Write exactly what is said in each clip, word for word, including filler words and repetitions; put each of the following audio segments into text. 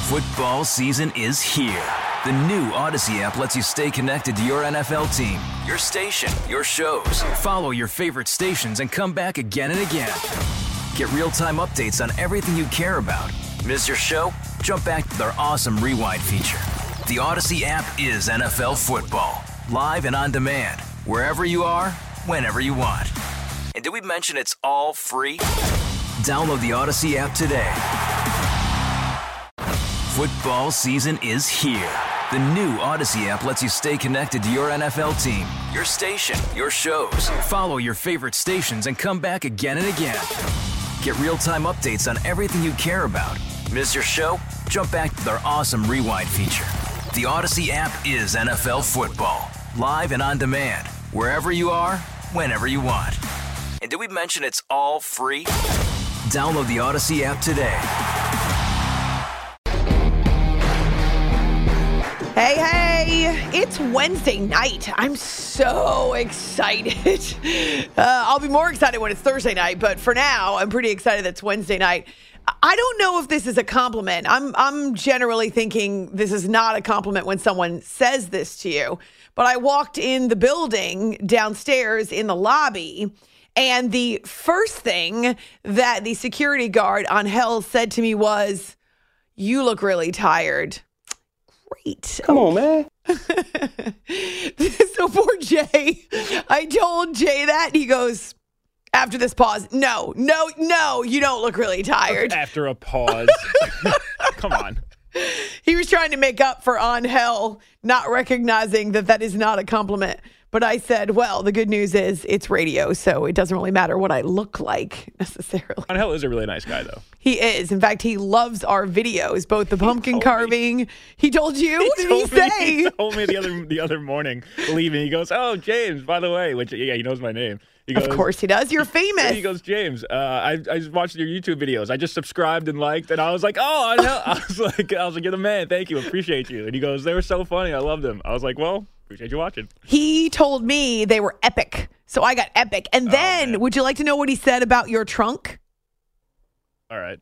Football season is here. The new Odyssey app lets you stay connected to your N F L team, your station, your shows. Follow your favorite stations and come back again and again. Get real-time updates on everything you care about. Miss your show? Jump back to their awesome Rewind feature. The Odyssey app is N F L football. Live and on demand. Wherever you are, whenever you want. And did we mention it's all free? Download the Odyssey app today. Football season is here. The new Odyssey app lets you stay connected to your N F L team, your station, your shows. Follow your favorite stations and come back again and again. Get real-time updates on everything you care about. Miss your show? Jump back to their awesome Rewind feature. The Odyssey app is N F L football. Live and on demand. Wherever you are, whenever you want. And did we mention it's all free? Download the Odyssey app today. Hey, hey, it's Wednesday night. I'm so excited. Uh, I'll be more excited when it's Thursday night, but for now, I'm pretty excited that it's Wednesday night. I don't know if this is a compliment. I'm I'm generally thinking this is not a compliment when someone says this to you. But I walked in the building downstairs in the lobby, and the first thing that the security guard on Hell said to me was, "You look really tired." Great. Come on, man. So poor Jay, I told Jay that, and he goes, after this pause, no, no, no, you don't look really tired. After a pause. Come on. He was trying to make up for on Hell, not recognizing that that is not a compliment. But I said, well, the good news is it's radio, so it doesn't really matter what I look like necessarily. On Hell is a really nice guy, though. He is. In fact, he loves our videos, both the pumpkin carving. Me. He told you? What did he say? Me, he told me the other the other morning, leaving. He goes, "Oh, James, by the way," which, yeah, he knows my name. He goes, of course he does. You're famous. He goes, "James, uh, I I just watched your YouTube videos. I just subscribed and liked," and I was like, "Oh, I know." I was like, I was like, "You're the man. Thank you. Appreciate you." And he goes, "They were so funny. I loved them." I was like, "Well, appreciate you watching." He told me they were epic, so I got epic. And then, oh, would you like to know what he said about your trunk? All right.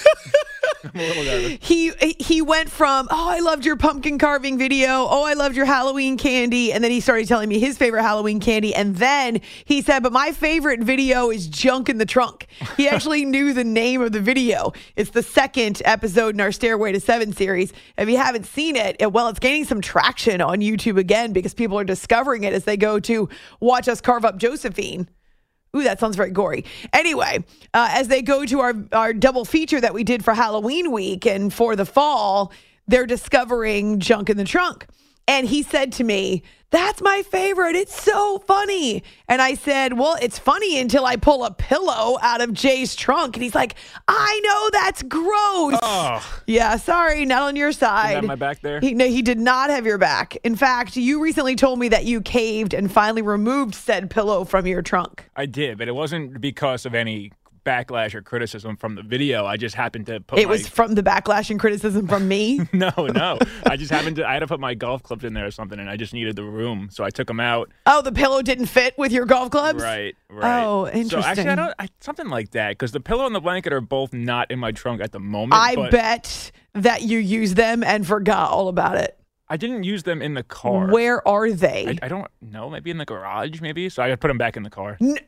I'm a little nervous. He he went from, oh, I loved your pumpkin carving video. Oh, I loved your Halloween candy. And then he started telling me his favorite Halloween candy. And then he said, but my favorite video is Junk in the Trunk. He actually knew the name of the video. It's the second episode in our Stairway to Seven series. If you haven't seen it, it well, it's gaining some traction on YouTube again because people are discovering it as they go to watch us carve up Josephine. Ooh, that sounds very gory. Anyway, uh, as they go to our, our double feature that we did for Halloween week and for the fall, they're discovering Junk in the Trunk. And he said to me, that's my favorite. It's so funny. And I said, well, it's funny until I pull a pillow out of Jay's trunk. And he's like, I know, that's gross. Oh. Yeah, sorry, not on your side. Didn't have my back there? He, no, he did not have your back. In fact, you recently told me that you caved and finally removed said pillow from your trunk. I did, but it wasn't because of any backlash or criticism from the video. I just happened to put It my... was from the backlash and criticism from me? no, no. I just happened to... I had to put my golf clubs in there or something, and I just needed the room, so I took them out. Oh, the pillow didn't fit with your golf clubs? Right, right. Oh, interesting. So actually, I don't... I, something like that, because the pillow and the blanket are both not in my trunk at the moment. I but bet that you used them and forgot all about it. I didn't use them in the car. Where are they? I, I don't know. Maybe in the garage, maybe? So I put them back in the car. N-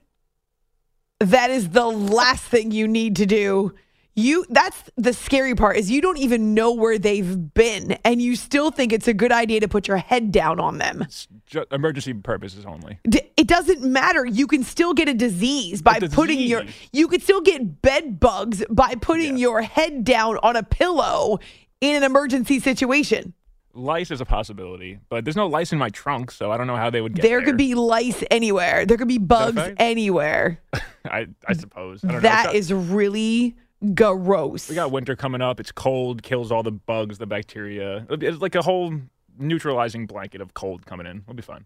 That is the last thing you need to do. You that's the scary part is you don't even know where they've been and you still think it's a good idea to put your head down on them. It's just emergency purposes only. D- it doesn't matter. You can still get a disease by disease? putting your you could still get bed bugs by putting yeah. your head down on a pillow in an emergency situation. Lice is a possibility, but there's no lice in my trunk, so I don't know how they would get there. There could be lice anywhere. There could be bugs anywhere. I, I suppose. I don't that know. is really gross. We got winter coming up. It's cold, kills all the bugs, the bacteria. It's like a whole neutralizing blanket of cold coming in. It'll be fun.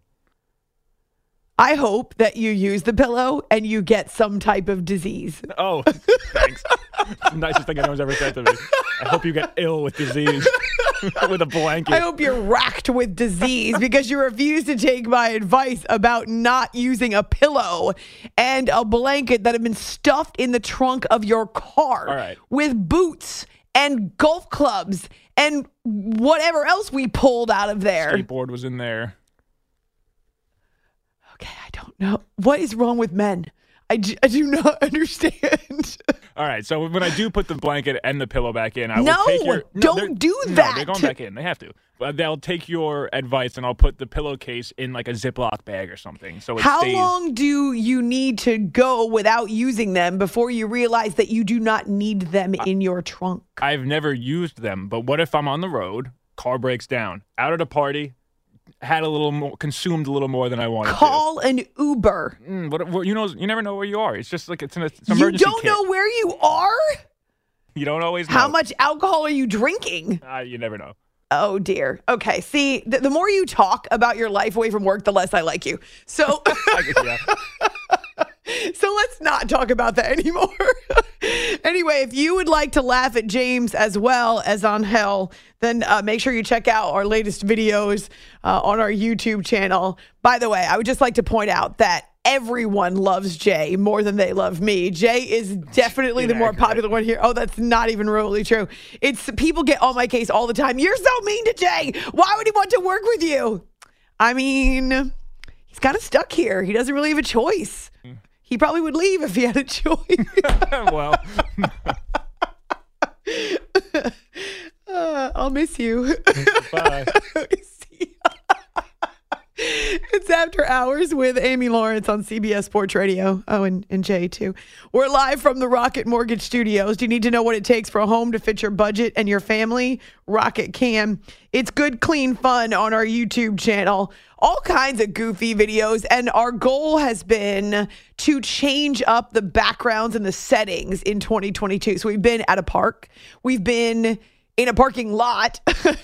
I hope that you use the pillow and you get some type of disease. Oh, thanks. It's the nicest thing anyone's ever said to me. I hope you get ill with disease with a blanket. I hope you're racked with disease because you refuse to take my advice about not using a pillow and a blanket that have been stuffed in the trunk of your car All right. with boots and golf clubs and whatever else we pulled out of there. Skateboard was in there. Okay, I don't know. What is wrong with men? I, j- I do not understand. All right, so when I do put the blanket and the pillow back in, I No, will take your... don't do No, that. they're going back in. They have to. But they'll take your advice, and I'll put the pillowcase in like a Ziploc bag or something. So it How stays... long do you need to go without using them before you realize that you do not need them in your trunk? I've never used them, but what if I'm on the road, car breaks down, out at a party, had a little more, consumed a little more than I wanted Call to. an Uber. Mm, what, what, you know, you never know where you are. It's just like it's an, it's an You emergency don't kit. know where you are? You don't always know. How much alcohol are you drinking? Uh, you never know. Oh, dear. Okay. See, th- the more you talk about your life away from work, the less I like you. So, Yeah. so let's not talk about that anymore. Anyway, if you would like to laugh at James as well as Angel, then uh, make sure you check out our latest videos uh, on our YouTube channel. By the way, I would just like to point out that everyone loves Jay more than they love me. Jay is definitely the more Inaccurate. popular one here. Oh, that's not even remotely true. It's people get on my case all the time. You're so mean to Jay. Why would he want to work with you? I mean, he's kind of stuck here. He doesn't really have a choice. He probably would leave if he had a choice. Well, uh, I'll miss you. bye. See ya. It's After Hours with Amy Lawrence on C B S Sports Radio. Oh, and, and Jay, too. We're live from the Rocket Mortgage Studios. Do you need to know what it takes for a home to fit your budget and your family? Rocket can. It's good, clean fun on our YouTube channel. All kinds of goofy videos. And our goal has been to change up the backgrounds and the settings in twenty twenty-two. So we've been at a park. We've been in a parking lot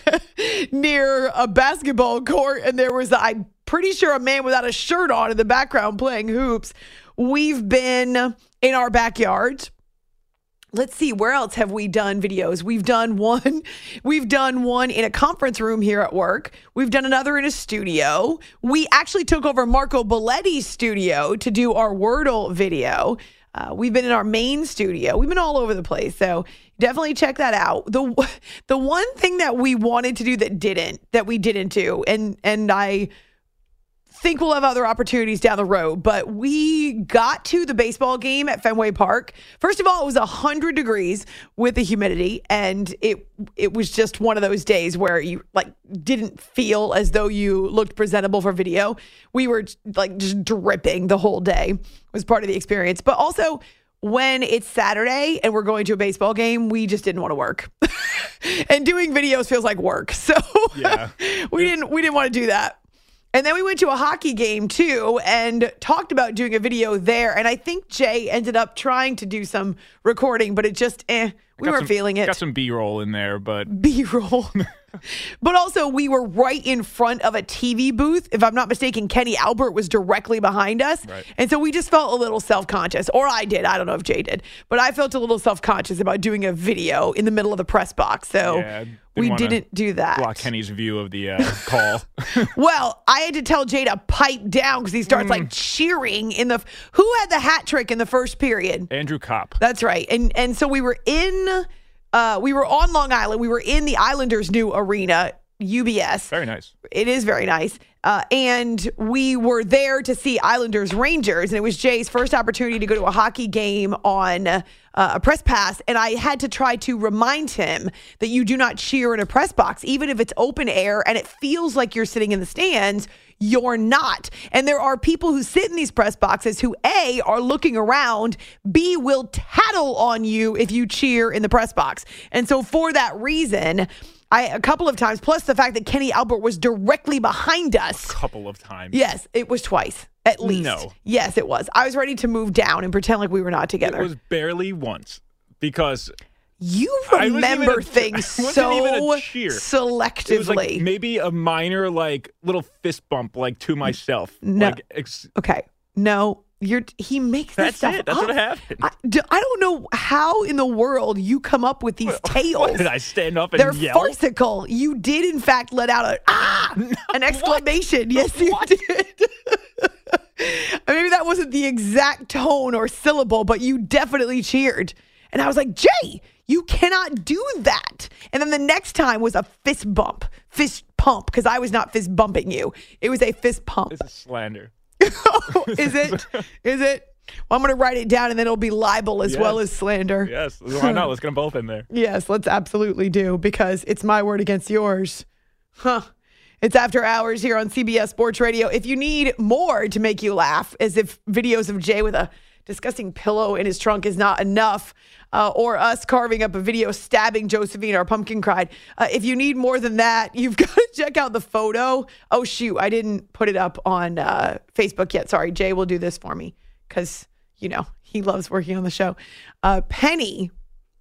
near a basketball court, and there was, I'm pretty sure, a man without a shirt on in the background playing hoops. We've been in our backyard. Let's see, where else have we done videos? We've done one. We've done one in a conference room here at work. We've done another in a studio. We actually took over Marco Belletti's studio to do our Wordle video. Uh, we've been in our main studio. We've been all over the place. So definitely check that out. The the one thing that we wanted to do that didn't, that we didn't do, and and I think we'll have other opportunities down the road, but we got to the baseball game at Fenway Park. First of all, it was one hundred degrees with the humidity, and it it was just one of those days where you like didn't feel as though you looked presentable for video. We were like just dripping the whole day. It was part of the experience. But also, when it's Saturday and we're going to a baseball game, we just didn't want to work. And doing videos feels like work. So Yeah. we didn't we didn't want to do that. And then we went to a hockey game, too, and talked about doing a video there. And I think Jay ended up trying to do some recording, but it just, eh, we Got weren't some- feeling it. Got some B-roll in there, but B-roll. But also, we were right in front of a T V booth. If I'm not mistaken, Kenny Albert was directly behind us. Right. And so we just felt a little self-conscious. Or I did. I don't know if Jay did. But I felt a little self-conscious about doing a video in the middle of the press box. So yeah, didn't we wanna didn't do that. block Kenny's view of the uh, call. Well, I had to tell Jay to pipe down because he starts Mm. like cheering in the. Who had the hat trick in the first period? Andrew Kopp. That's right. And and so we were in. Uh, we were on Long Island. We were in the Islanders' new arena, U B S. Very nice. It is very nice. Uh, and we were there to see Islanders Rangers. And it was Jay's first opportunity to go to a hockey game on uh, a press pass. And I had to try to remind him that you do not cheer in a press box, even if it's open air and it feels like you're sitting in the stands. You're not. And there are people who sit in these press boxes who, A, are looking around, B, will tattle on you if you cheer in the press box. And so for that reason, I a couple of times, plus the fact that Kenny Albert was directly behind us. A couple of times. Yes, it was twice, at least. No. Yes, it was. I was ready to move down and pretend like we were not together. It was barely once because you I wasn't remember even a- things I wasn't so even a cheer. selectively. It was like maybe a minor like little fist bump like to myself. No. Like, ex- Okay. No, you're he makes this That's stuff it. That's up. what happened. I, d- I don't know how in the world you come up with these tales. What, did I stand up and They're yell? farcical. You did, in fact, let out a ah, an exclamation. Yes, you What? did. Maybe that wasn't the exact tone or syllable, but you definitely cheered. And I was like, Jay, You cannot do that. And then the next time was a fist bump, fist pump, because I was not fist bumping you. It was a fist pump. This is slander. Oh, is it? Is it? Well, I'm going to write it down, and then it'll be libel as Yes. well as slander. Yes. Why not? Let's get them both in there. Yes, let's absolutely do, because it's my word against yours. Huh. It's After Hours here on C B S Sports Radio. If you need more to make you laugh, as if videos of Jay with a disgusting pillow in his trunk is not enough, uh, or us carving up a video stabbing Josephine, our pumpkin cried. Uh, if you need more than that, you've got to check out the photo. Oh, shoot. I didn't put it up on uh, Facebook yet. Sorry. Jay will do this for me because, you know, he loves working on the show. Uh, Penny,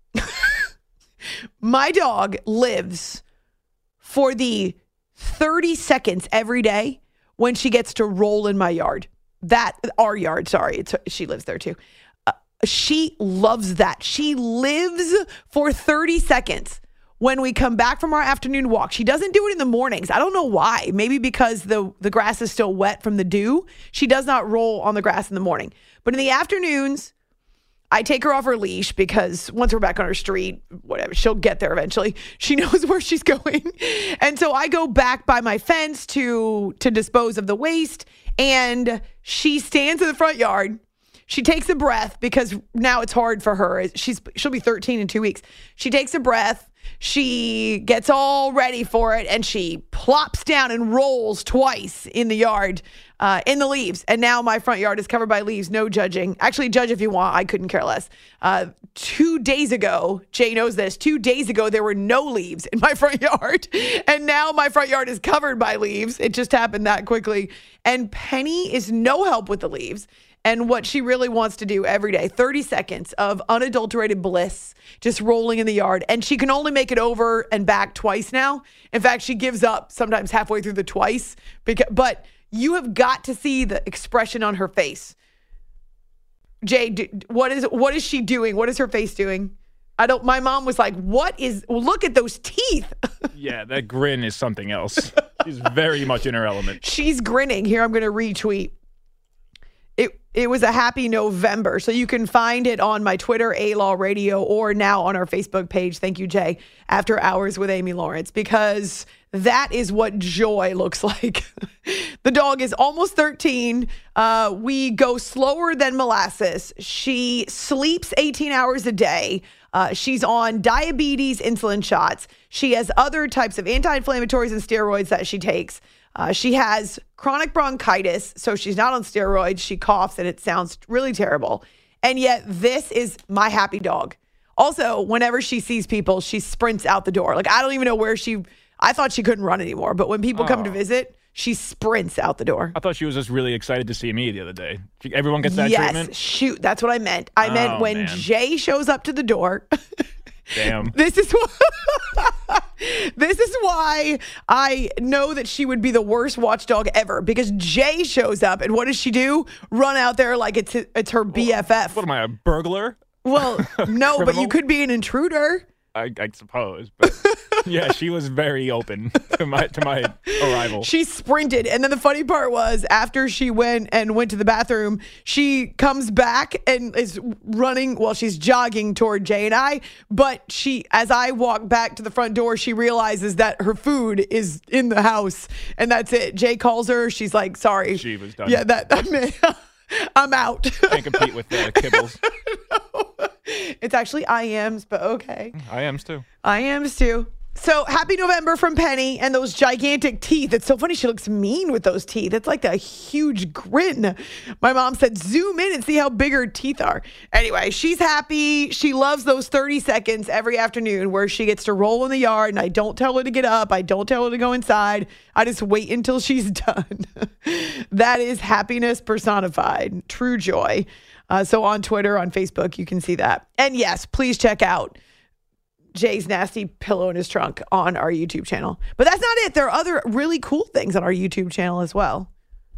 my dog, lives for the thirty seconds every day when she gets to roll in my yard. That, our yard, sorry. It's, she lives there too. Uh, she loves that. She lives for thirty seconds when we come back from our afternoon walk. She doesn't do it in the mornings. I don't know why. Maybe because the, the grass is still wet from the dew. She does not roll on the grass in the morning. But in the afternoons, I take her off her leash because once we're back on her street, whatever, she'll get there eventually. She knows where she's going. And so I go back by my fence to to dispose of the waste, and she stands in the front yard. She takes a breath because now it's hard for her. She's she'll be thirteen in two weeks. She takes a breath. She gets all ready for it, and she plops down and rolls twice in the yard, uh, in the leaves. And now my front yard is covered by leaves. No judging. Actually, judge if you want. I couldn't care less. Uh, two days ago, Jay knows this. Two days ago, there were no leaves in my front yard. And now my front yard is covered by leaves. It just happened that quickly. And Penny is no help with the leaves. And what she really wants to do every day, thirty seconds of unadulterated bliss, just rolling in the yard. And she can only make it over and back twice now. In fact, she gives up sometimes halfway through the twice. Because, but you have got to see the expression on her face. Jay, do, what is what is she doing? What is her face doing? I don't. My mom was like, "What is? Look at those teeth." Yeah, that grin is something else. She's very much in her element. She's grinning. Here, I'm going to retweet. It it was a happy November. So you can find it on my Twitter, A-Law Radio, or now on our Facebook page. Thank you, Jay. After Hours with Amy Lawrence, because that is what joy looks like. The dog is almost thirteen. Uh, we go slower than molasses. She sleeps eighteen hours a day. Uh, she's on diabetes insulin shots. She has other types of anti-inflammatories and steroids that she takes. Uh, she has chronic bronchitis, so she's not on steroids. She coughs, and it sounds really terrible. And yet, this is my happy dog. Also, whenever she sees people, she sprints out the door. Like, I don't even know where she... I thought she couldn't run anymore, but when people oh. come to visit, she sprints out the door. I thought she was just really excited to see me the other day. She, everyone gets that yes, treatment? Yes, shoot, that's what I meant. I oh, meant when man. Jay shows up to the door... Damn. This is why, this is why I know that she would be the worst watchdog ever, because Jay shows up, and what does she do? Run out there like it's it's her B F F. What am I, a burglar? Well, no, but you could be an intruder. I, I suppose. But yeah, she was very open to my to my arrival. She sprinted. And then the funny part was, after she went and went to the bathroom, she comes back and is running, well, she's jogging toward Jay and I. But she, as I walk back to the front door, she realizes that her food is in the house. And that's it. Jay calls her. She's like, sorry. She was done. Yeah, that, I mean, I'm out. Can't compete with the kibbles. No. It's actually I Ms, but okay. I Ms too. I Ms too. So happy November from Penny and those gigantic teeth. It's so funny. She looks mean with those teeth. It's like a huge grin. My mom said, zoom in and see how big her teeth are. Anyway, she's happy. She loves those thirty seconds every afternoon where she gets to roll in the yard, and I don't tell her to get up. I don't tell her to go inside. I just wait until she's done. That is happiness personified. True joy. Uh, so on Twitter, on Facebook, you can see that. And yes, please check out Jay's nasty pillow in his trunk on our YouTube channel. But that's not it. There are other really cool things on our YouTube channel as well.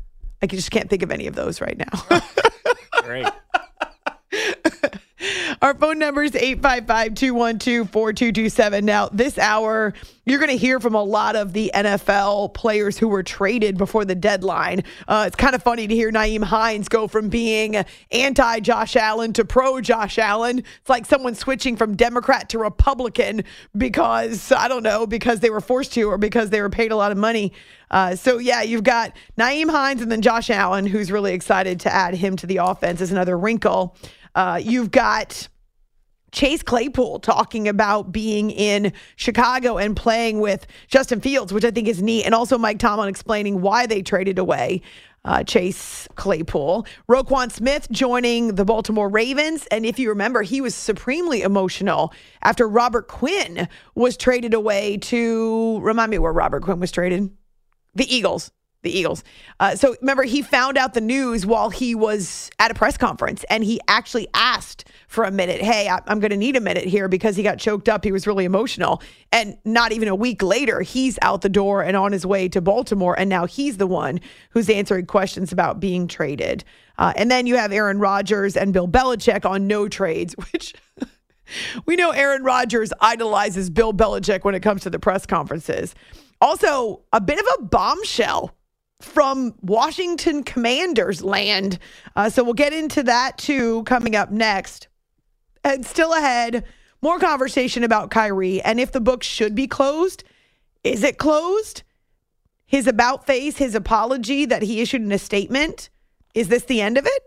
I just can't think of any of those right now. Great. Our phone number is eight five five, two one two, four two two seven. Now, this hour, you're going to hear from a lot of the N F L players who were traded before the deadline. Uh, it's kind of funny to hear Nyheim Hines go from being anti-Josh Allen to pro-Josh Allen. It's like someone switching from Democrat to Republican because, I don't know, because they were forced to or because they were paid a lot of money. Uh, so, yeah, you've got Nyheim Hines and then Josh Allen, who's really excited to add him to the offense as another wrinkle. Uh, you've got Chase Claypool talking about being in Chicago and playing with Justin Fields, which I think is neat. And also Mike Tomlin explaining why they traded away uh, Chase Claypool. Roquan Smith joining the Baltimore Ravens. And if you remember, he was supremely emotional after Robert Quinn was traded away to, remind me where Robert Quinn was traded. The Eagles. The Eagles. Uh, so remember, he found out the news while he was at a press conference, and he actually asked for a minute. Hey, I, I'm going to need a minute here because he got choked up. He was really emotional. And not even a week later, he's out the door and on his way to Baltimore. And now he's the one who's answering questions about being traded. Uh, and then you have Aaron Rodgers and Bill Belichick on no trades, which we know Aaron Rodgers idolizes Bill Belichick when it comes to the press conferences. Also, a bit of a bombshell from Washington Commanders land. Uh, so we'll get into that too coming up next. And still ahead, more conversation about Kyrie and if the book should be closed. Is it closed? His about face, his apology that he issued in a statement. Is this the end of it?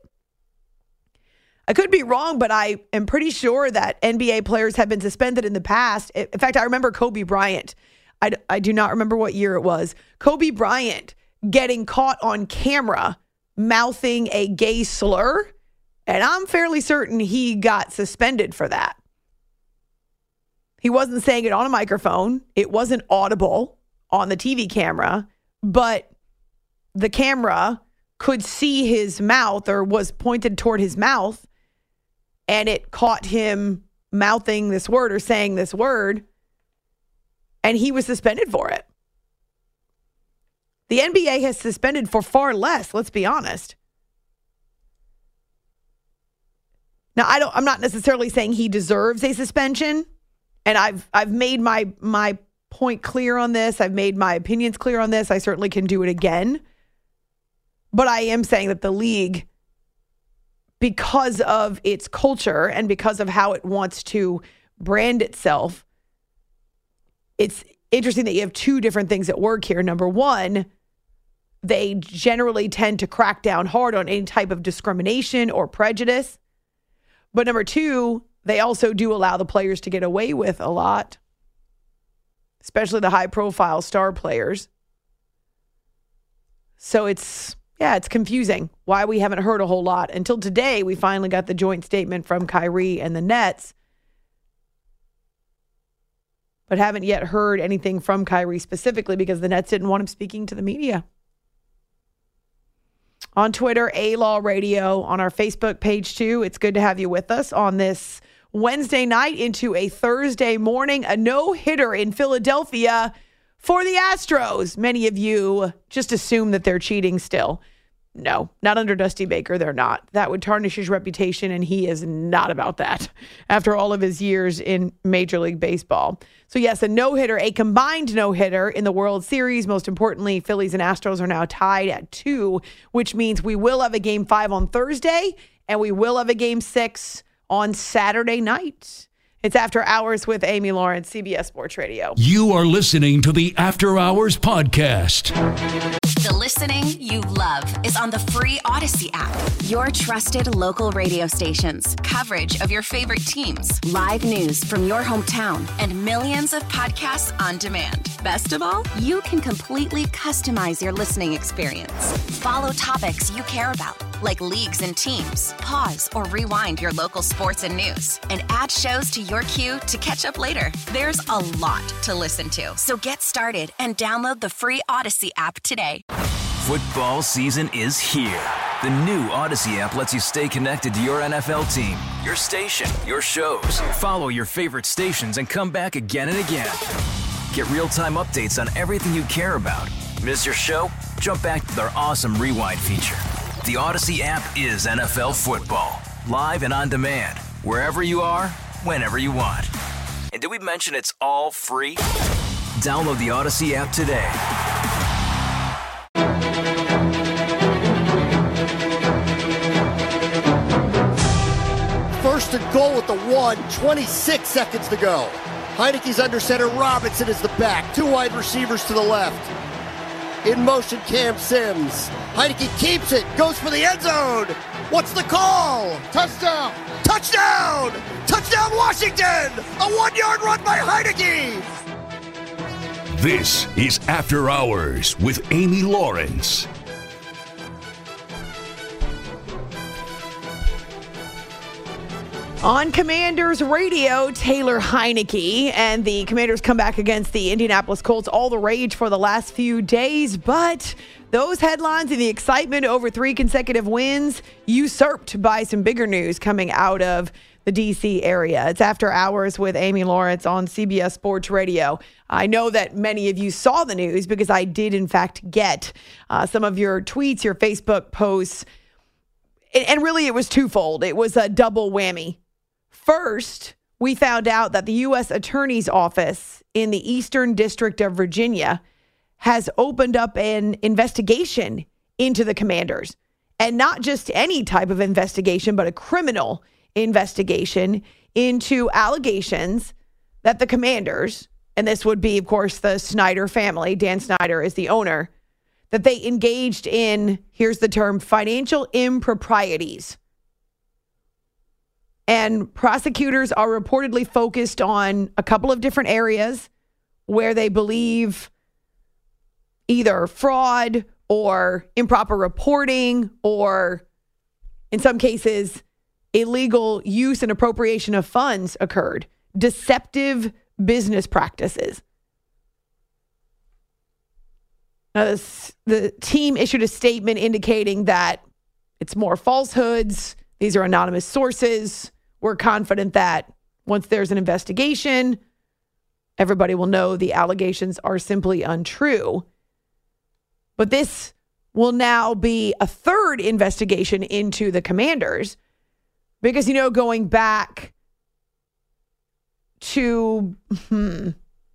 I could be wrong, but I am pretty sure that N B A players have been suspended in the past. In fact, I remember Kobe Bryant. I, I do not remember what year it was. Kobe Bryant getting caught on camera mouthing a gay slur, and I'm fairly certain he got suspended for that. He wasn't saying it on a microphone. It wasn't audible on the T V camera, but the camera could see his mouth or was pointed toward his mouth, and it caught him mouthing this word or saying this word, and he was suspended for it. The N B A has suspended for far less, let's be honest. Now, I don't I'm not necessarily saying he deserves a suspension, and I've I've made my my point clear on this. I've made my opinions clear on this. I certainly can do it again. But I am saying that the league, because of its culture and because of how it wants to brand itself, it's interesting that you have two different things at work here. Number one, they generally tend to crack down hard on any type of discrimination or prejudice. But number two, they also do allow the players to get away with a lot, especially the high-profile star players. So it's, yeah, it's confusing why we haven't heard a whole lot. Until today, we finally got the joint statement from Kyrie and the Nets, but haven't yet heard anything from Kyrie specifically because the Nets didn't want him speaking to the media. On Twitter, A-Law Radio, on our Facebook page too. It's good to have you with us on this Wednesday night into a Thursday morning. A no-hitter in Philadelphia for the Astros. Many of you just assume that they're cheating still. No, not under Dusty Baker. They're not. That would tarnish his reputation, and he is not about that after all of his years in Major League Baseball. So, yes, a no-hitter, a combined no-hitter in the World Series. Most importantly, Phillies and Astros are now tied at two, which means we will have a game five on Thursday, and we will have a game six on Saturday night. It's After Hours with Amy Lawrence, C B S Sports Radio. You are listening to the After Hours podcast. The listening you love is on the free Odyssey app. Your trusted local radio stations, coverage of your favorite teams, live news from your hometown, and millions of podcasts on demand. Best of all, you can completely customize your listening experience. Follow topics you care about, like leagues and teams. Pause or rewind your local sports and news, and add shows to your queue to catch up later. There's a lot to listen to, so get started and download the free Odyssey app today. Football season is here. The new Odyssey app lets you stay connected to your N F L team, your station, your shows. Follow your favorite stations and come back again and again. Get real-time updates on everything you care about. Miss your show? Jump back to their awesome Rewind feature. The Odyssey app is N F L football, live and on demand. wherever you are, whenever you want. And did we mention it's all free? Download the Odyssey app today. First and goal at the one, twenty-six seconds to go. Heineke's under center, Robinson is the back. Two wide receivers to the left. In motion, Cam Sims. Heineke keeps it, goes for the end zone. What's the call? Touchdown! Touchdown! Touchdown, Washington! A one-yard run by Heineke! This is After Hours with Amy Lawrence. On Commanders Radio, Taylor Heineke and the Commanders come back against the Indianapolis Colts. All the rage for the last few days, but those headlines and the excitement over three consecutive wins usurped by some bigger news coming out of the D C area. It's After Hours with Amy Lawrence on C B S Sports Radio. I know that many of you saw the news because I did, in fact, get uh, some of your tweets, your Facebook posts, and, and really it was twofold. It was a double whammy. First, we found out that the U S Attorney's Office in the Eastern District of Virginia has opened up an investigation into the Commanders. And not just any type of investigation, but a criminal investigation into allegations that the Commanders, and this would be, of course, the Snyder family, Dan Snyder is the owner, that they engaged in, here's the term, financial improprieties. And prosecutors are reportedly focused on a couple of different areas where they believe either fraud or improper reporting or, in some cases, illegal use and appropriation of funds occurred. Deceptive business practices. Now, this, the team issued a statement indicating that it's more falsehoods. These are anonymous sources. We're confident that once there's an investigation, everybody will know the allegations are simply untrue. But this will now be a third investigation into the Commanders because, you know, going back to, hmm,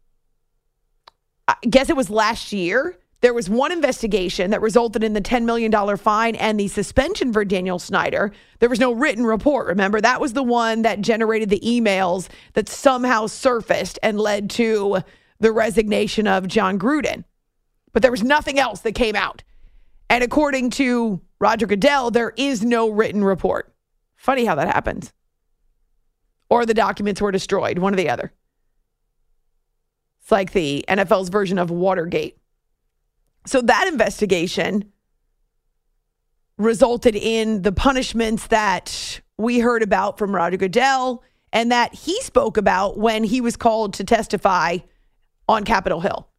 I guess it was last year, there was one investigation that resulted in the ten million dollars fine and the suspension for Daniel Snyder. There was no written report, remember? That was the one that generated the emails that somehow surfaced and led to the resignation of John Gruden. But there was nothing else that came out. And according to Roger Goodell, there is no written report. Funny how that happens. Or the documents were destroyed, one or the other. It's like the N F L's version of Watergate. So that investigation resulted in the punishments that we heard about from Roger Goodell and that he spoke about when he was called to testify on Capitol Hill.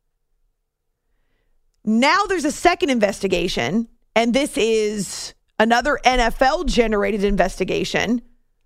Now there's a second investigation, and this is another N F L-generated investigation,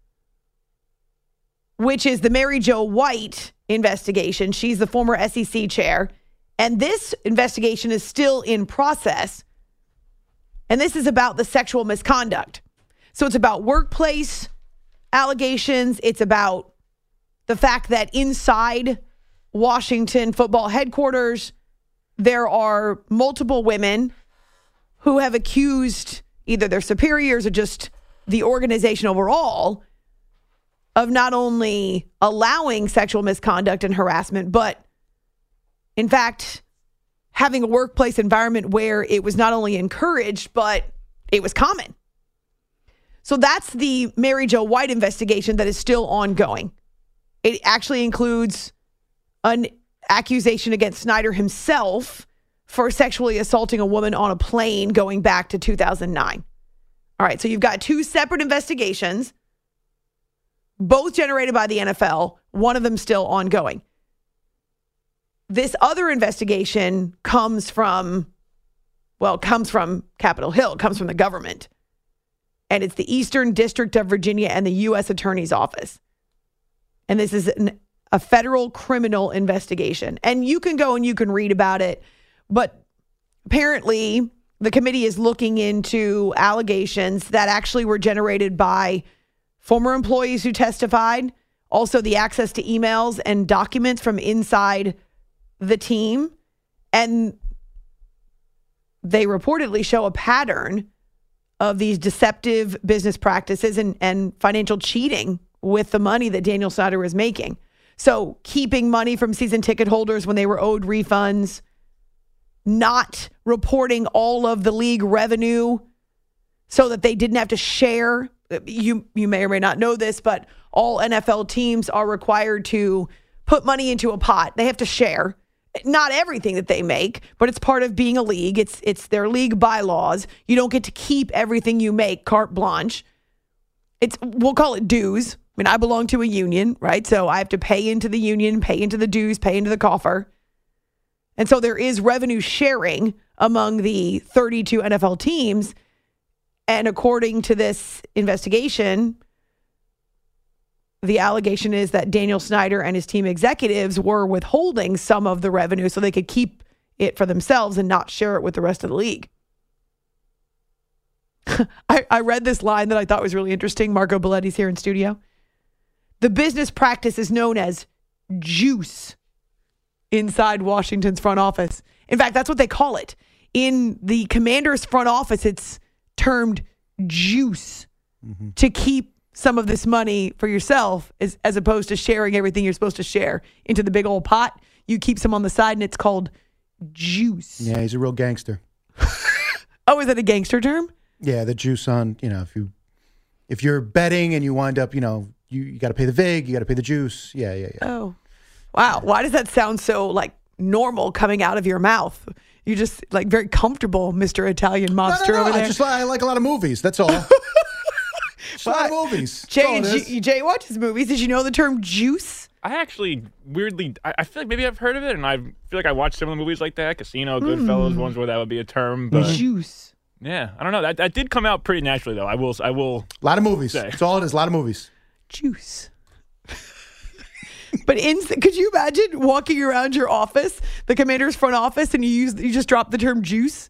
which is the Mary Jo White investigation. She's the former S E C chair. And this investigation is still in process. And this is about the sexual misconduct. So it's about workplace allegations. It's about the fact that inside Washington football headquarters, there are multiple women who have accused either their superiors or just the organization overall of not only allowing sexual misconduct and harassment, but in fact, having a workplace environment where it was not only encouraged, but it was common. So that's the Mary Jo White investigation that is still ongoing. It actually includes an accusation against Snyder himself for sexually assaulting a woman on a plane going back to two thousand nine. All right, so you've got two separate investigations, both generated by the N F L, one of them still ongoing. This other investigation comes from, well, comes from Capitol Hill, comes from the government. And it's the Eastern District of Virginia and the U S Attorney's Office. And this is an, a federal criminal investigation. And you can go and you can read about it. But apparently, the committee is looking into allegations that actually were generated by former employees who testified, also the access to emails and documents from inside the team. And they reportedly show a pattern of these deceptive business practices and, and financial cheating with the money that Daniel Snyder was making. So keeping money from season ticket holders when they were owed refunds, not reporting all of the league revenue so that they didn't have to share. You you may or may not know this, but all N F L teams are required to put money into a pot. They have to share. Not everything that they make, but it's part of being a league. It's it's their league bylaws. You don't get to keep everything you make carte blanche. It's we'll call it dues. I mean, I belong to a union, right? So I have to pay into the union, pay into the dues, pay into the coffer. And so there is revenue sharing among the thirty-two N F L teams. And according to this investigation, the allegation is that Daniel Snyder and his team executives were withholding some of the revenue so they could keep it for themselves and not share it with the rest of the league. I, I read this line that I thought was really interesting. Marco Belletti's here in studio. The business practice is known as juice inside Washington's front office. In fact, that's what they call it. In the Commanders' front office, it's termed juice mm-hmm. to keep some of this money for yourself as, as opposed to sharing everything you're supposed to share into the big old pot. You keep some on the side and it's called juice. Yeah, he's a real gangster. Oh, is that a gangster term? Yeah, the juice on, you know, if you if you're betting and you wind up, you know, you, you got to pay the vig, you got to pay the juice. Yeah, yeah, yeah. Oh, wow. Why does that sound so like normal coming out of your mouth? You just like very comfortable, Mister Italian mobster no, no, no. over there. I just I like a lot of movies. That's all. Just a lot of movies. Jay, Jay, Jay watches movies. Did you know the term juice? I actually weirdly, I, I feel like maybe I've heard of it, and I feel like I watched some of the movies like that, Casino, Goodfellas, mm. ones where that would be a term. But juice. Yeah, I don't know. That that did come out pretty naturally, though. I will. I will. A lot of movies. Say. That's all it is. A lot of movies. Juice. But in, could you imagine walking around your office, the Commander's front office, and you use you just drop the term juice?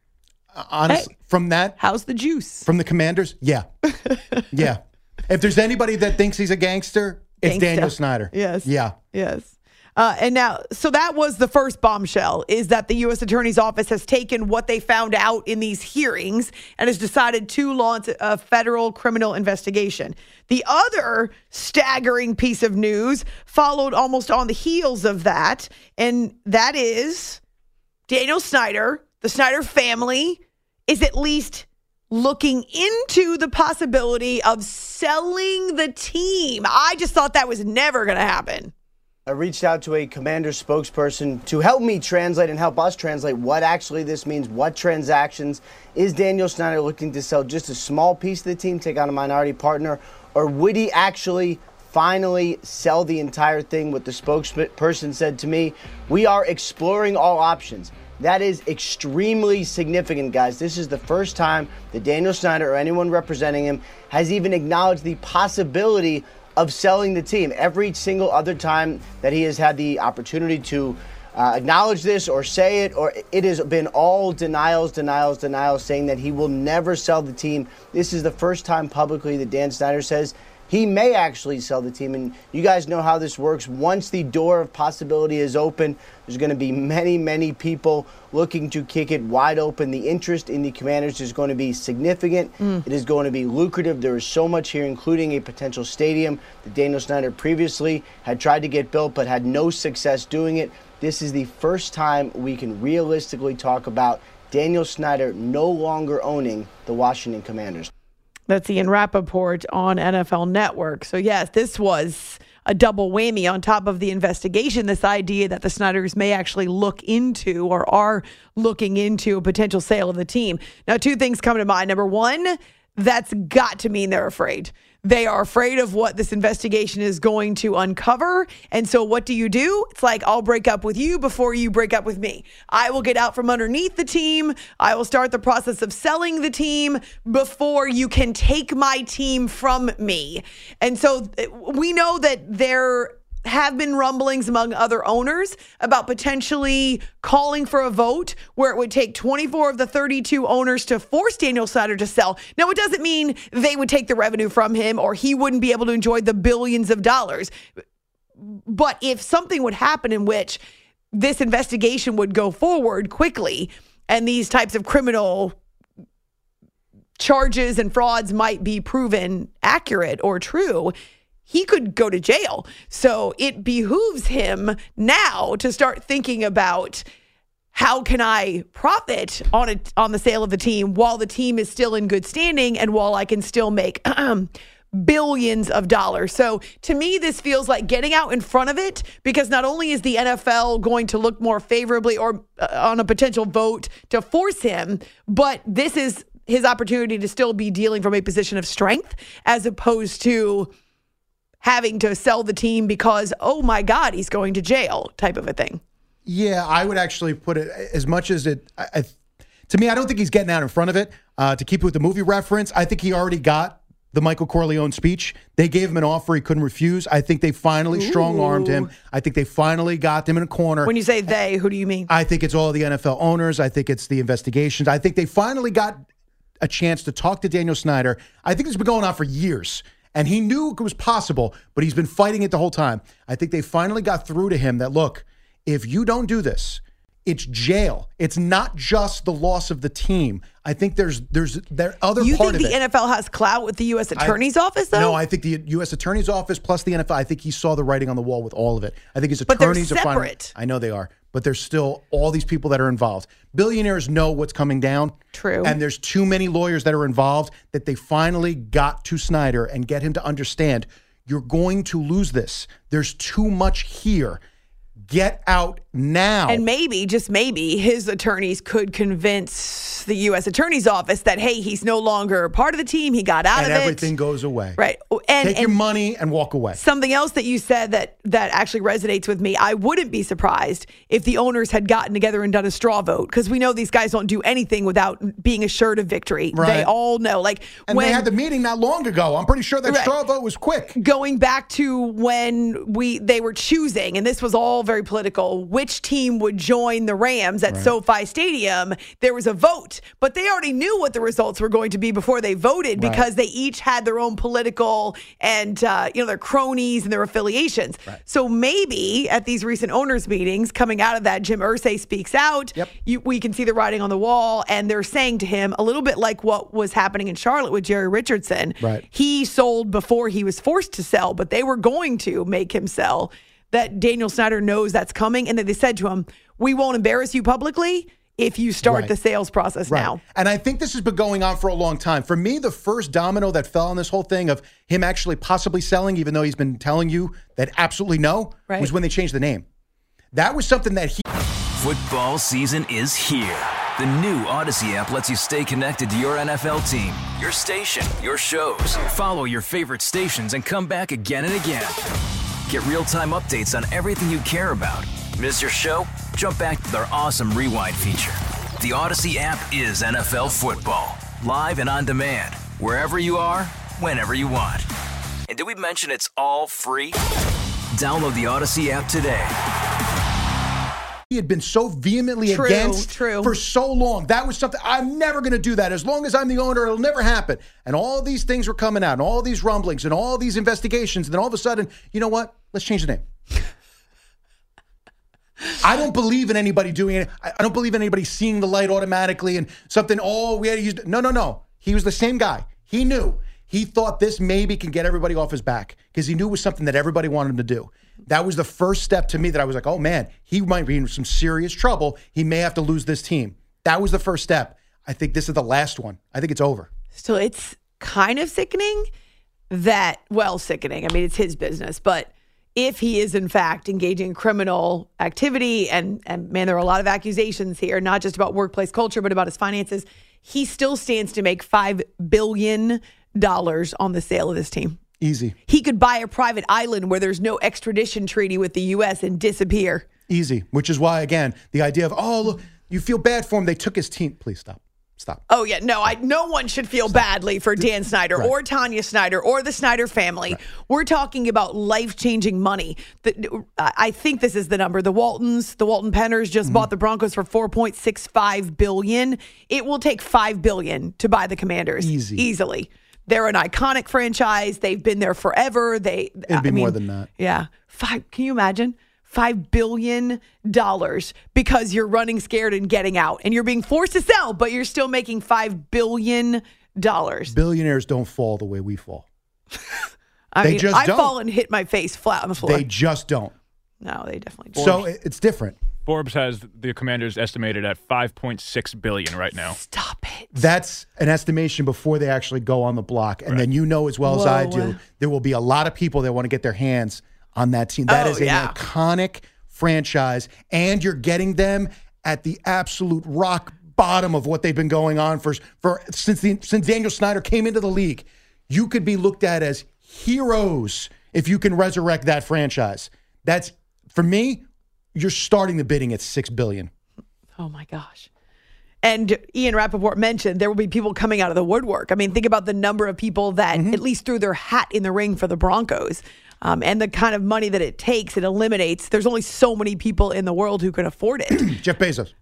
Uh, honestly, hey, from that, how's the juice? From the Commanders, yeah, yeah. If there's anybody that thinks he's a gangster, it's Gangsta. Daniel Snyder. Yes. Yeah. Yes. Uh, and now, so that was the first bombshell, is that the U S Attorney's Office has taken what they found out in these hearings and has decided to launch a federal criminal investigation. The other staggering piece of news followed almost on the heels of that, and that is Daniel Snyder, the Snyder family, is at least looking into the possibility of selling the team. I just thought that was never going to happen. I reached out to a Commander spokesperson to help me translate and help us translate what actually this means, what transactions. Is Daniel Snyder looking to sell just a small piece of the team, take on a minority partner, or would he actually finally sell the entire thing? What the spokesperson said to me, we are exploring all options. That is extremely significant, guys. This is the first time that Daniel Snyder or anyone representing him has even acknowledged the possibility of selling the team. Every single other time that he has had the opportunity to uh, acknowledge this or say it, or it has been all denials, denials, denials, saying that he will never sell the team. This is the first time publicly that Dan Snyder says he may actually sell the team. And you guys know how this works. Once the door of possibility is open, there's going to be many, many people looking to kick it wide open. The interest in the Commanders is going to be significant. Mm. It is going to be lucrative. There is so much here, including a potential stadium that Daniel Snyder previously had tried to get built but had no success doing it. This is the first time we can realistically talk about Daniel Snyder no longer owning the Washington Commanders. That's Ian Rappaport on N F L Network. So, yes, this was a double whammy on top of the investigation, this idea that the Snyders may actually look into or are looking into a potential sale of the team. Now, two things come to mind. Number one, that's got to mean they're afraid. They are afraid of what this investigation is going to uncover. And so what do you do? It's like, I'll break up with you before you break up with me. I will get out from underneath the team. I will start the process of selling the team before you can take my team from me. And so we know that they're have been rumblings among other owners about potentially calling for a vote where it would take twenty-four of the thirty-two owners to force Daniel Snyder to sell. Now, it doesn't mean they would take the revenue from him or he wouldn't be able to enjoy the billions of dollars. But if something would happen in which this investigation would go forward quickly and these types of criminal charges and frauds might be proven accurate or true, he could go to jail. So it behooves him now to start thinking about, how can I profit on it, on the sale of the team while the team is still in good standing and while I can still make billions of dollars. So to me, this feels like getting out in front of it, because not only is the N F L going to look more favorably or uh, on a potential vote to force him, but this is his opportunity to still be dealing from a position of strength as opposed to having to sell the team because, oh my God, he's going to jail type of a thing. Yeah, I would actually put it as much as it, I, I, to me, I don't think he's getting out in front of it. Uh, to keep it with the movie reference, I think he already got the Michael Corleone speech. They gave him an offer he couldn't refuse. I think they finally strong-armed him. I think they finally got him in a corner. When you say they, who do you mean? I think it's all the N F L owners. I think it's the investigations. I think they finally got a chance to talk to Daniel Snyder. I think this has been going on for years, and he knew it was possible, but he's been fighting it the whole time. I think they finally got through to him that, look, if you don't do this, it's jail. It's not just the loss of the team. I think there's there's there other you part think of the it. N F L has clout with the U S Attorney's I, office, though? No, I think the U S Attorney's office plus the N F L. I think he saw the writing on the wall with all of it. I think his But they're attorneys are finally. separate. I know they are, but there's still all these people that are involved. Billionaires know what's coming down. True. And there's too many lawyers that are involved that they finally got to Snyder and get him to understand, you're going to lose this. There's too much here. Get out now. And maybe, just maybe, his attorneys could convince the U S Attorney's office that, hey, he's no longer part of the team. He got out and of it. everything goes away. Right. And, Take and your money and walk away. Something else that you said that that actually resonates with me. I wouldn't be surprised if the owners had gotten together and done a straw vote, because we know these guys don't do anything without being assured of victory. Right. They all know. Like And when, they had the meeting not long ago. I'm pretty sure that Right. straw vote was quick. Going back to when we they were choosing, and this was all very political, which team would join the Rams at Right. SoFi Stadium, there was a vote. But they already knew what the results were going to be before they voted, Right. because they each had their own political and uh, you know, their cronies and their affiliations. Right. So maybe at these recent owners meetings, coming out of that, Jim Irsay speaks out. Yep. You, we can see the writing on the wall, and they're saying to him, a little bit like what was happening in Charlotte with Jerry Richardson. Right. He sold before he was forced to sell, but they were going to make him sell. That Daniel Snyder knows that's coming, and that they said to him, we won't embarrass you publicly if you start Right. the sales process Right. now. And I think this has been going on for a long time. For me, the first domino that fell on this whole thing of him actually possibly selling, even though he's been telling you that absolutely no, Right. was when they changed the name. That was something that he... Football season is here. The new Odyssey app lets you stay connected to your N F L team, your station, your shows. Follow your favorite stations and come back again and again. Get real-time updates on everything you care about. Miss your show? Jump back to our awesome rewind feature. The Odyssey app is N F L football, live and on demand, wherever you are, whenever you want. And did we mention it's all free? Download the Odyssey app today. He had been so vehemently True, against true. for so long. That was something, I'm never going to do that. As long as I'm the owner, it'll never happen. And all these things were coming out, and all these rumblings, and all these investigations. And then all of a sudden, you know what? Let's change the name. I don't believe in anybody doing it. I I don't believe in anybody seeing the light automatically and something, oh, we had to use. No, no, no. He was the same guy. He knew. He thought this maybe can get everybody off his back because he knew it was something that everybody wanted him to do. That was the first step to me that I was like, oh, man, he might be in some serious trouble. He may have to lose this team. That was the first step. I think this is the last one. I think it's over. So it's kind of sickening that, well, sickening. I mean, it's his business, but if he is in fact engaging in criminal activity, and, and man, there are a lot of accusations here, not just about workplace culture, but about his finances, he still stands to make five billion dollars on the sale of this team. Easy. He could buy a private island where there's no extradition treaty with the U S and disappear. Easy. Which is why, again, the idea of, oh, look, you feel bad for him. They took his team. Please stop. Stop. Oh, yeah. No, I. No one should feel Stop. badly for Dan Snyder right. or Tanya Snyder or the Snyder family. Right. We're talking about life-changing money. The, I think this is the number. The Waltons, the Walton Penners just mm-hmm. bought the Broncos for four point six five billion dollars. It will take five billion dollars to buy the Commanders. Easy. Easily. They're an iconic franchise. They've been there forever. They. It'd be I mean, more than that. Yeah. Five. Can you imagine? Five billion dollars because you're running scared and getting out and you're being forced to sell, but you're still making five billion dollars. Billionaires don't fall the way we fall. I they mean, just I don't. fall and hit my face flat on the floor. They just don't. No, they definitely don't. So it's different. Forbes has the Commanders estimated at five point six billion dollars right now. Stop it. That's an estimation before they actually go on the block. And right. then you know as well Whoa. as I do, there will be a lot of people that want to get their hands on that team. That oh, is an yeah. iconic franchise, and you're getting them at the absolute rock bottom of what they've been going on for, for since the, since Daniel Snyder came into the league. You could be looked at as heroes if you can resurrect that franchise. That's, for me, you're starting the bidding at six billion dollars. Oh, my gosh. And Ian Rappaport mentioned there will be people coming out of the woodwork. I mean, think about the number of people that mm-hmm. at least threw their hat in the ring for the Broncos. Um, and the kind of money that it takes, it eliminates. There's only so many people in the world who can afford it. Jeff Bezos.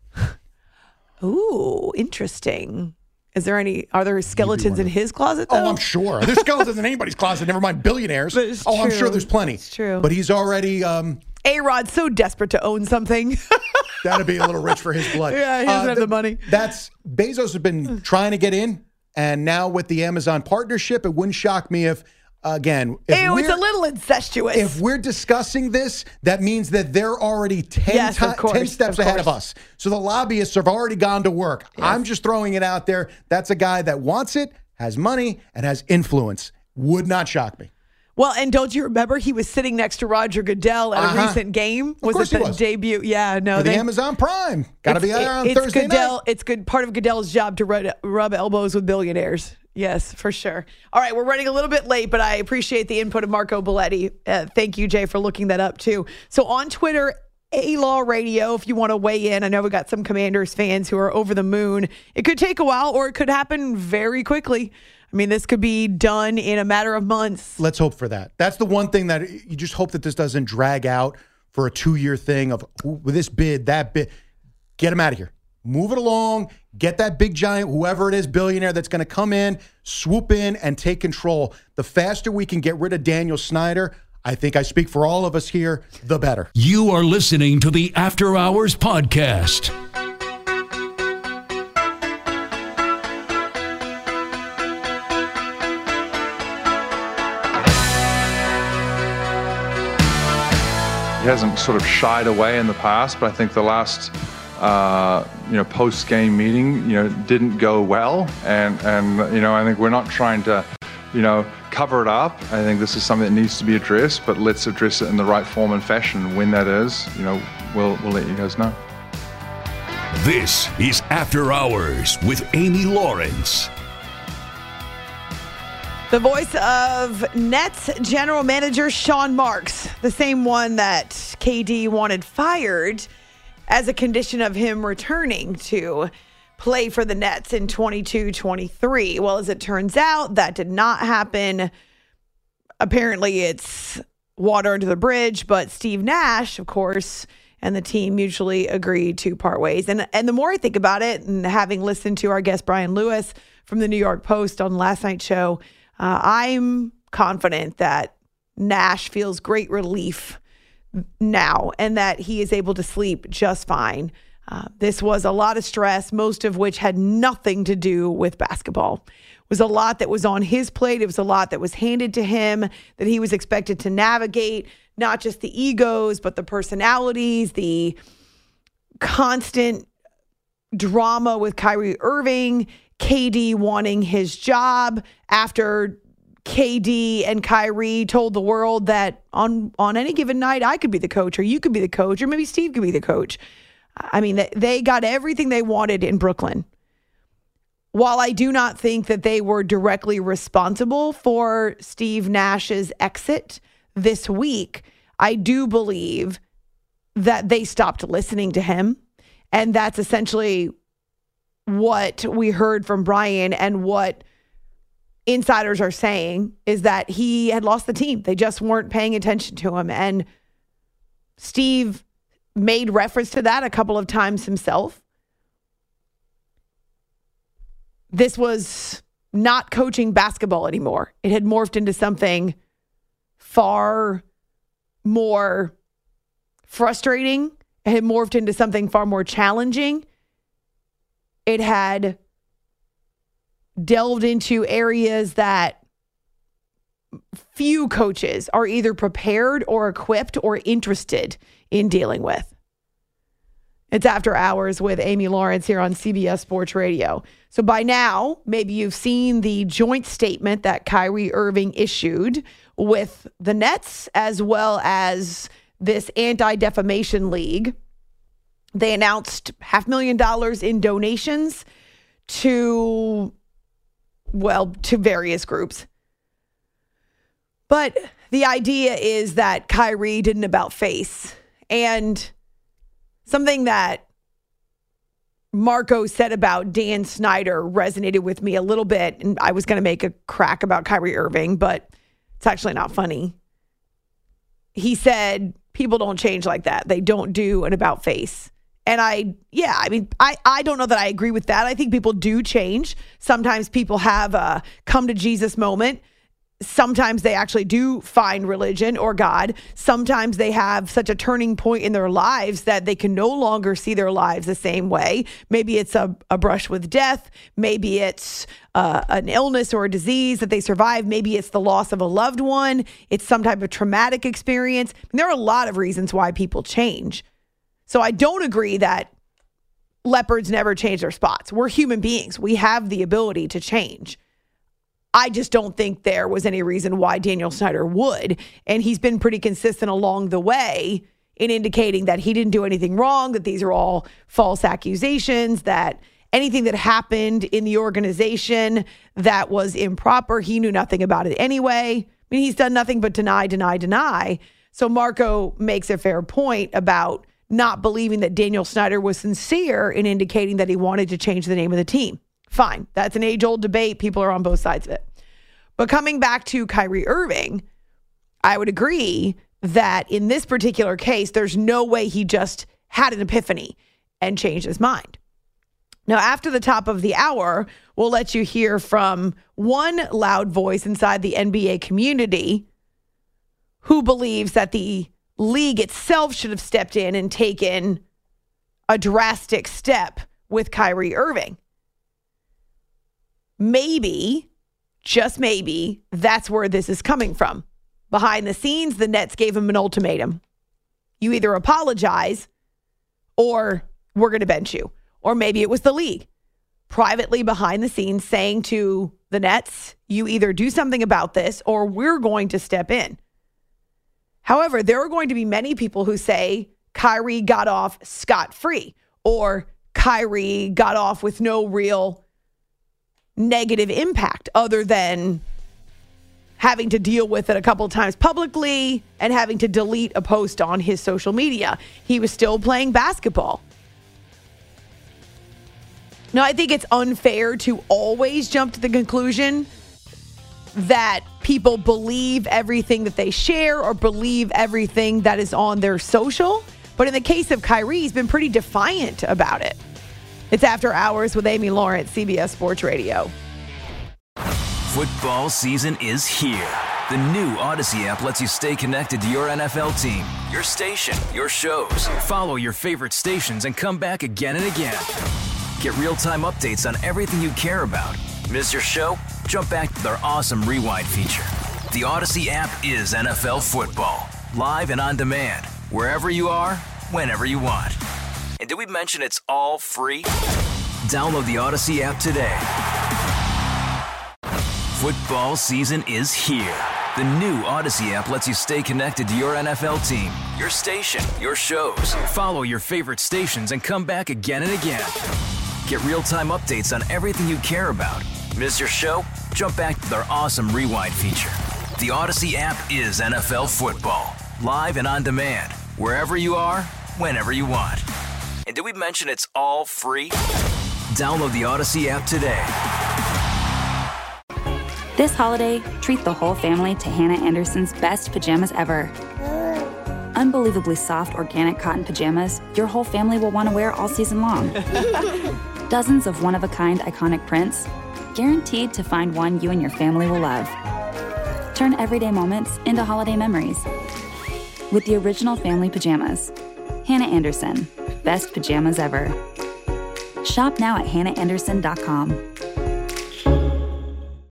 Ooh, interesting. Is there any, are there skeletons in his closet, though? Oh, I'm sure. There's skeletons in anybody's closet, never mind billionaires. Oh, true. I'm sure there's plenty. It's true. But he's already... Um, A-Rod's so desperate to own something. That'd be a little rich for his blood. Yeah, he doesn't uh, have the, the money. That's, Bezos has been trying to get in, and now with the Amazon partnership, it wouldn't shock me if, again... If Ew, it's a little incestuous. If we're discussing this, that means that they're already ten, yes, ti- of course, ten steps of ahead course. of us. So the lobbyists have already gone to work. Yes. I'm just throwing it out there. That's a guy that wants it, has money, and has influence. Would not shock me. Well, and don't you remember he was sitting next to Roger Goodell at uh-huh. a recent game? Of Was course it the he was. debut? Yeah, no. For they, the Amazon Prime. Got to be there on it's Thursday Goodell, night. It's good. Part of Goodell's job to rub, rub elbows with billionaires. Yes, for sure. All right, we're running a little bit late, but I appreciate the input of Marco Belletti. Uh, thank you, Jay, for looking that up, too. So on Twitter, A-Law Radio, if you want to weigh in. I know we got some Commanders fans who are over the moon. It could take a while, or it could happen very quickly. I mean, this could be done in a matter of months. Let's hope for that. That's the one thing that you just hope that this doesn't drag out for a two-year thing of with this bid, that bid. Get him out of here. Move it along. Get that big giant, whoever it is, billionaire that's going to come in, swoop in, and take control. The faster we can get rid of Daniel Snyder, I think I speak for all of us here, the better. You are listening to the After Hours Podcast. He hasn't sort of shied away in the past, but I think the last, uh, you know, post-game meeting, you know, didn't go well. And, and, you know, I think we're not trying to, you know, cover it up. I think this is something that needs to be addressed, but let's address it in the right form and fashion. When that is, you know, we'll, we'll let you guys know. This is After Hours with Amy Lawrence. The voice of Nets general manager Sean Marks, the same one that K D wanted fired as a condition of him returning to play for the Nets in twenty-two twenty-three. Well, as it turns out, that did not happen. Apparently, it's water under the bridge, but Steve Nash, of course, and the team mutually agreed to part ways. And, and the more I think about it, and having listened to our guest Brian Lewis from the New York Post on last night's show, Uh, I'm confident that Nash feels great relief now and that he is able to sleep just fine. Uh, this was a lot of stress, most of which had nothing to do with basketball. It was a lot that was on his plate. It was a lot that was handed to him that he was expected to navigate, not just the egos, but the personalities, the constant drama with Kyrie Irving, K D wanting his job after K D and Kyrie told the world that on, on any given night, I could be the coach or you could be the coach or maybe Steve could be the coach. I mean, they got everything they wanted in Brooklyn. While I do not think that they were directly responsible for Steve Nash's exit this week, I do believe that they stopped listening to him. And that's essentially what we heard from Brian and what insiders are saying is that he had lost the team. They just weren't paying attention to him. And Steve made reference to that a couple of times himself. This was not coaching basketball anymore. It had morphed into something far more frustrating. It had morphed into something far more challenging. It had delved into areas that few coaches are either prepared or equipped or interested in dealing with. It's After Hours with Amy Lawrence here on C B S Sports Radio. So by now, maybe you've seen the joint statement that Kyrie Irving issued with the Nets as well as this Anti-Defamation League. They announced half million dollars in donations to, well, to various groups. But the idea is that Kyrie didn't about face. And something that Marco said about Dan Snyder resonated with me a little bit. And I was going to make a crack about Kyrie Irving, but it's actually not funny. He said, people don't change like that. They don't do an about face. And I, yeah, I mean, I, I don't know that I agree with that. I think people do change. Sometimes people have a come to Jesus moment. Sometimes they actually do find religion or God. Sometimes they have such a turning point in their lives that they can no longer see their lives the same way. Maybe it's a, a brush with death. Maybe it's uh, an illness or a disease that they survive. Maybe it's the loss of a loved one. It's some type of traumatic experience. And there are a lot of reasons why people change. So I don't agree that leopards never change their spots. We're human beings. We have the ability to change. I just don't think there was any reason why Daniel Snyder would. And he's been pretty consistent along the way in indicating that he didn't do anything wrong, that these are all false accusations, that anything that happened in the organization that was improper, he knew nothing about it anyway. I mean, he's done nothing but deny, deny, deny. So Marco makes a fair point about not believing that Daniel Snyder was sincere in indicating that he wanted to change the name of the team. Fine. That's an age-old debate. People are on both sides of it. But coming back to Kyrie Irving, I would agree that in this particular case, there's no way he just had an epiphany and changed his mind. Now, after the top of the hour, we'll let you hear from one loud voice inside the N B A community who believes that the league itself should have stepped in and taken a drastic step with Kyrie Irving. Maybe, just maybe, that's where this is coming from. Behind the scenes, the Nets gave him an ultimatum. You either apologize or we're going to bench you. Or maybe it was the league privately behind the scenes saying to the Nets, you either do something about this or we're going to step in. However, there are going to be many people who say Kyrie got off scot-free or Kyrie got off with no real negative impact other than having to deal with it a couple of times publicly and having to delete a post on his social media. He was still playing basketball. Now, I think it's unfair to always jump to the conclusion that people believe everything that they share or believe everything that is on their social. But in the case of Kyrie, he's been pretty defiant about it. It's After Hours with Amy Lawrence, C B S Sports Radio. Football season is here. The new Odyssey app lets you stay connected to your N F L team, your station, your shows. Follow your favorite stations and come back again and again. Get real-time updates on everything you care about. Miss your show? Jump back to their awesome Rewind feature. The Odyssey app is N F L football, live and on demand, wherever you are, whenever you want. And did we mention it's all free? Download the Odyssey app today. Football season is here. The new Odyssey app lets you stay connected to your N F L team, your station, your shows. Follow your favorite stations and come back again and again. Get real-time updates on everything you care about. Miss your show? Jump back to their awesome Rewind feature. The Odyssey app is N F L football, live and on demand, wherever you are, whenever you want. And did we mention it's all free? Download the Odyssey app today. This holiday, treat the whole family to Hannah Anderson's best pajamas ever. Unbelievably soft organic cotton pajamas your whole family will want to wear all season long. Dozens of one-of-a-kind iconic prints, guaranteed to find one you and your family will love. Turn everyday moments into holiday memories with the original family pajamas. Hannah Anderson, best pajamas ever. Shop now at hannah anderson dot com.